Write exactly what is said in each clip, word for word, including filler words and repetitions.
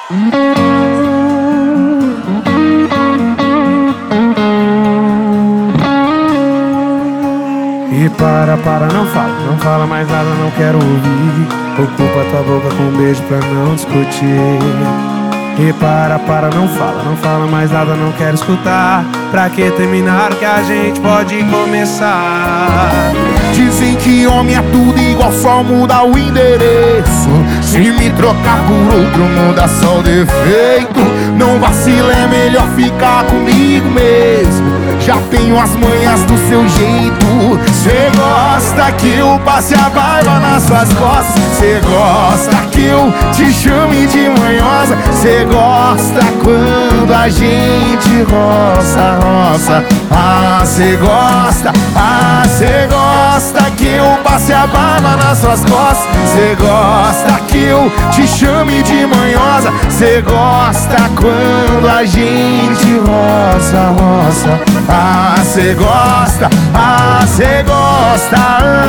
E para, para, não fala, não fala mais nada, não quero ouvir. Ocupa tua boca com um beijo pra não discutir. E para, para, não fala, não fala mais nada, não quero escutar. Pra que terminar que a gente pode começar? Dizem que homem é tudo igual, só muda o endereço. Se me trocar por outro, muda só o defeito. Não vacila, é melhor ficar comigo mesmo. Já tenho as manhas do seu jeito. Cê gosta que eu passe a barba nas suas costas. Cê gosta que eu te chame de manhosa. Cê gosta quando a gente roça, roça. Ah, cê gosta, ah, cê gosta que eu passe a barba nas suas costas. Cê gosta que eu te chame de manhosa. Cê gosta quando a gente roça, roça. Ah, cê gosta, ah, cê gosta.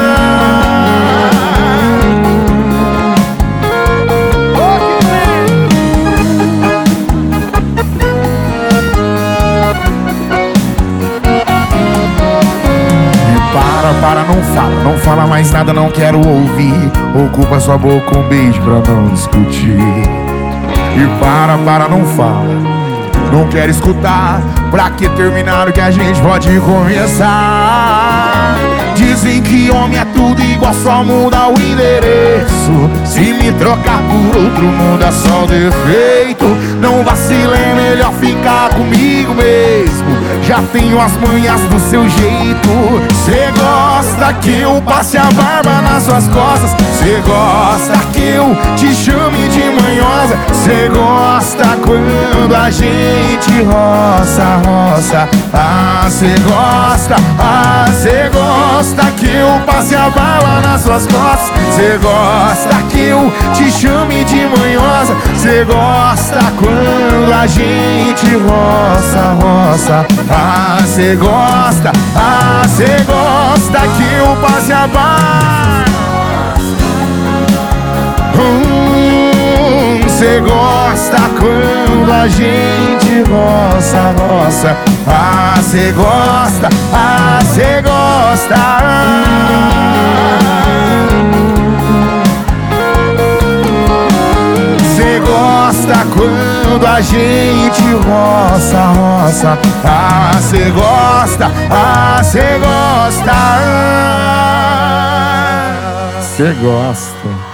Para, para, não fala, não fala mais nada, não quero ouvir. Ocupa sua boca com um beijo pra não discutir. E para, para, não fala, não quero escutar. Pra que terminar o que a gente pode começar? Dizem que homem é tudo igual, só muda o endereço. Se me trocar por outro, muda só o defeito. Não vacila, é melhor ficar comigo mesmo. Já tenho as manhas do seu jeito. Cê gosta que eu passe a barba nas suas costas. Cê gosta que eu te chame de manhosa. Cê gosta quando a gente roça, roça. Ah, cê gosta, ah, cê gosta que eu passe a barba nas suas costas. Cê gosta que eu te chame de manhosa. Cê gosta quando a gente roça, roça. Ah, cê gosta, ah, cê gosta que eu passe a barba. Hum, cê gosta quando a gente roça, roça. Ah, cê gosta, ah, cê gosta. Cê gosta quando a gente roça, roça. Ah, cê gosta, ah, cê gosta. Cê gosta.